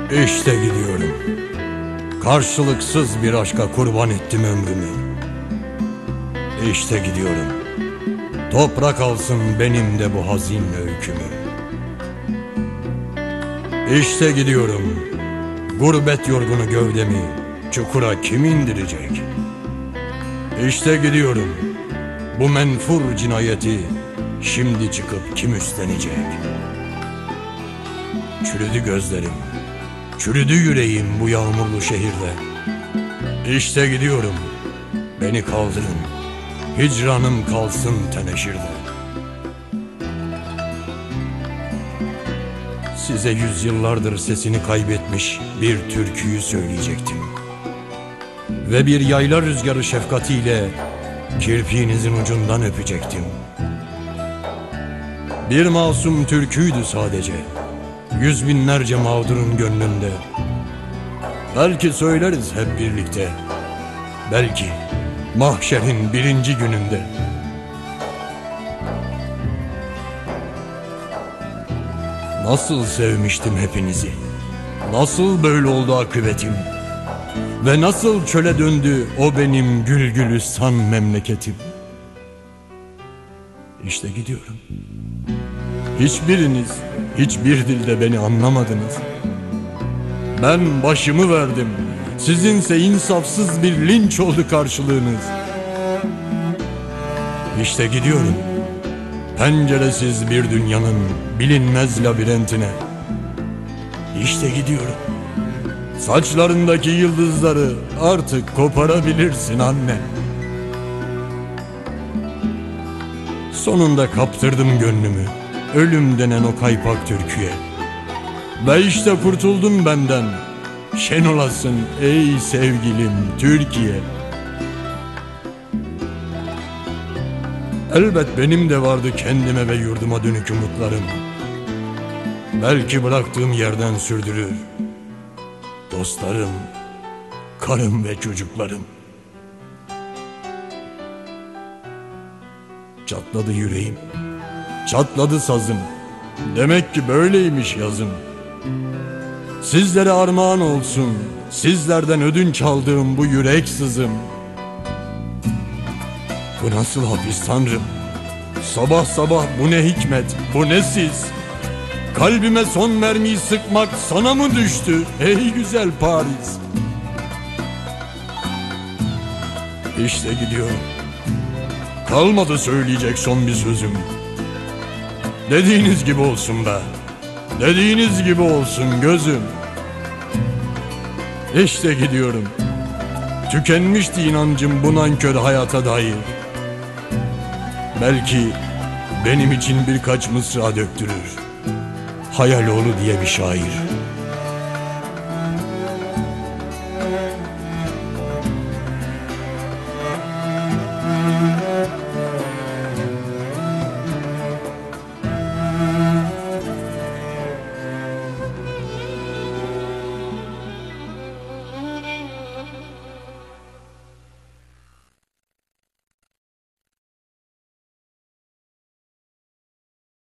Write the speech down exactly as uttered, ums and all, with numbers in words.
İşte gidiyorum. Karşılıksız bir aşka kurban ettim ömrümü. İşte gidiyorum. Toprak alsın benim de bu hazin öykümü. İşte gidiyorum. Gurbet yorgunu gövdemi çukura kim indirecek? İşte gidiyorum. Bu menfur cinayeti şimdi çıkıp kim üstlenecek? Çürüdü gözlerim, çürüdü yüreğim bu yağmurlu şehirde. İşte gidiyorum. Beni kaldırın. Hicranım kalsın teneşirde. Size yüzyıllardır sesini kaybetmiş bir türküyü söyleyecektim. Ve bir yayla rüzgarı şefkatiyle kirpiğinizin ucundan öpecektim. Bir masum türküydü sadece, yüz binlerce mağdurun gönlünde. Belki söyleriz hep birlikte, belki mahşerin birinci gününde. Nasıl sevmiştim hepinizi, nasıl böyle oldu akıbetim, ve nasıl çöle döndü o benim gül gülistan memleketim. İşte gidiyorum. Hiçbiriniz hiçbir dilde beni anlamadınız. Ben başımı verdim, sizinse insafsız bir linç oldu karşılığınız. İşte gidiyorum. Penceresiz bir dünyanın bilinmez labirentine. İşte gidiyorum. Saçlarındaki yıldızları artık koparabilirsin anne. Sonunda kaptırdım gönlümü ölüm denen o kaypak türküye. Ve işte kurtuldum benden. Şen olasın ey sevgilim Türkiye. Elbet benim de vardı kendime ve yurduma dönük umutlarım. Belki bıraktığım yerden sürdürür dostlarım, karım ve çocuklarım. Çatladı yüreğim, çatladı sazım. Demek ki böyleymiş yazım. Sizlere armağan olsun, sizlerden ödünç aldığım bu yürek sızım. Bu nasıl hapis tanrım? Sabah sabah bu ne hikmet, bu ne siz? Kalbime son mermiyi sıkmak sana mı düştü ey güzel Paris? İşte gidiyorum. Kalmadı söyleyecek son bir sözüm. Dediğiniz gibi olsun be. Dediğiniz gibi olsun gözüm. İşte gidiyorum. Tükenmişti inancım bu nankör hayata dair. Belki benim için birkaç mısra döktürür Hayaloğlu diye bir şair.